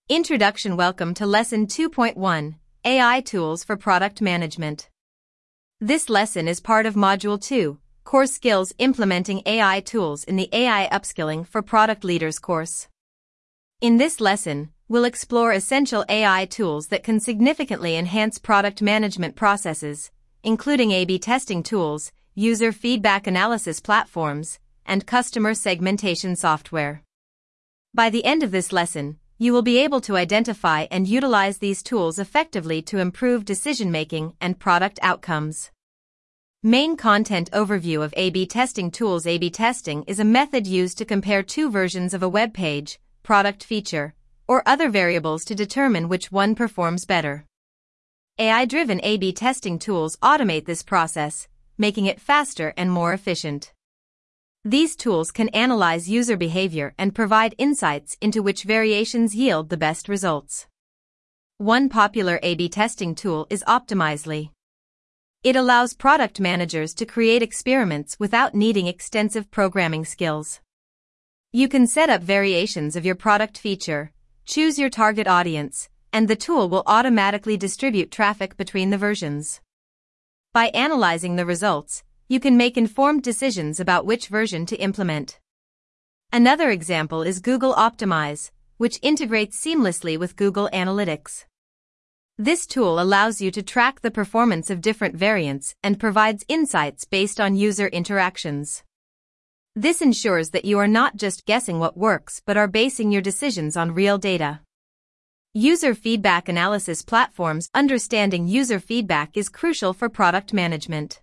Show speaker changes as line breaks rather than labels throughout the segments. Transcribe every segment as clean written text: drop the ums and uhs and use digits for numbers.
Introduction. Welcome to Lesson 2.1, AI Tools for Product Management. This lesson is part of Module 2, Core Skills Implementing AI Tools in the AI Upskilling for Product Leaders course. In this lesson, we'll explore essential AI tools that can significantly enhance product management processes, including A/B testing tools, user feedback analysis platforms, and customer segmentation software. By the end of this lesson, you will be able to identify and utilize these tools effectively to improve decision-making and product outcomes. Main content overview of A/B testing tools. A/B testing is a method used to compare two versions of a web page, product feature, or other variables to determine which one performs better. AI-driven A/B testing tools automate this process, making it faster and more efficient. These tools can analyze user behavior and provide insights into which variations yield the best results. One popular A/B testing tool is Optimizely. It allows product managers to create experiments without needing extensive programming skills. You can set up variations of your product feature, choose your target audience, and the tool will automatically distribute traffic between the versions. By analyzing the results, you can make informed decisions about which version to implement. Another example is Google Optimize, which integrates seamlessly with Google Analytics. This tool allows you to track the performance of different variants and provides insights based on user interactions. This ensures that you are not just guessing what works but are basing your decisions on real data. User feedback analysis platforms. Understanding user feedback is crucial for product management.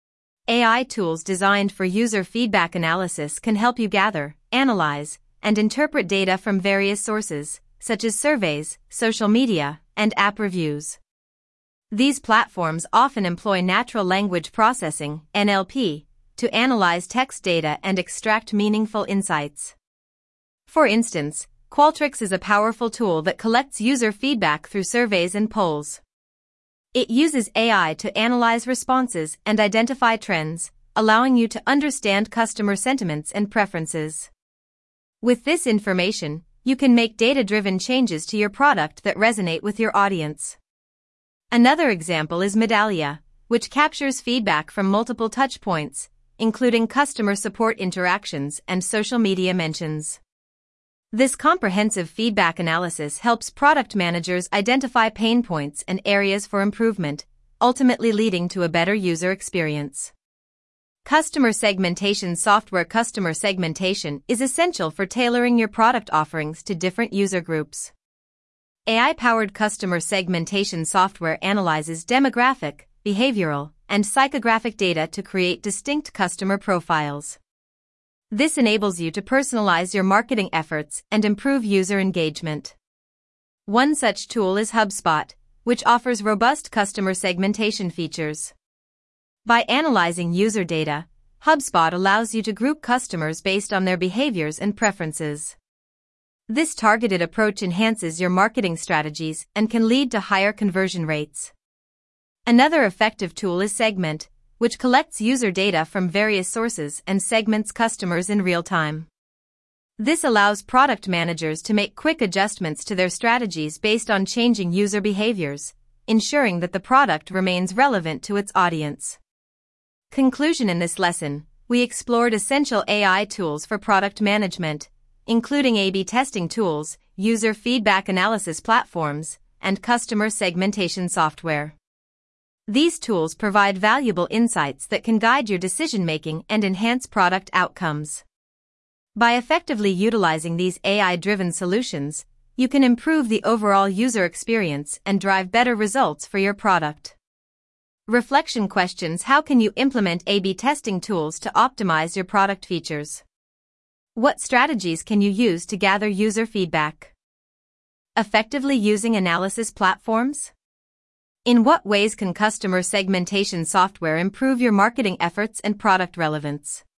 AI tools designed for user feedback analysis can help you gather, analyze, and interpret data from various sources, such as surveys, social media, and app reviews. These platforms often employ natural language processing, NLP, to analyze text data and extract meaningful insights. For instance, Qualtrics is a powerful tool that collects user feedback through surveys and polls. It uses AI to analyze responses and identify trends, allowing you to understand customer sentiments and preferences. With this information, you can make data-driven changes to your product that resonate with your audience. Another example is Medallia, which captures feedback from multiple touchpoints, including customer support interactions and social media mentions. This comprehensive feedback analysis helps product managers identify pain points and areas for improvement, ultimately leading to a better user experience. Customer segmentation software. Customer segmentation is essential for tailoring your product offerings to different user groups. AI-powered customer segmentation software analyzes demographic, behavioral, and psychographic data to create distinct customer profiles. This enables you to personalize your marketing efforts and improve user engagement. One such tool is HubSpot, which offers robust customer segmentation features. By analyzing user data, HubSpot allows you to group customers based on their behaviors and preferences. This targeted approach enhances your marketing strategies and can lead to higher conversion rates. Another effective tool is Segment, which collects user data from various sources and segments customers in real time. This allows product managers to make quick adjustments to their strategies based on changing user behaviors, ensuring that the product remains relevant to its audience. Conclusion. In this lesson, we explored essential AI tools for product management, including A/B testing tools, user feedback analysis platforms, and customer segmentation software. These tools provide valuable insights that can guide your decision-making and enhance product outcomes. By effectively utilizing these AI-driven solutions, you can improve the overall user experience and drive better results for your product. Reflection questions. How can you implement A/B testing tools to optimize your product features? What strategies can you use to gather user feedback? Effectively using analysis platforms? In what ways can customer segmentation software improve your marketing efforts and product relevance?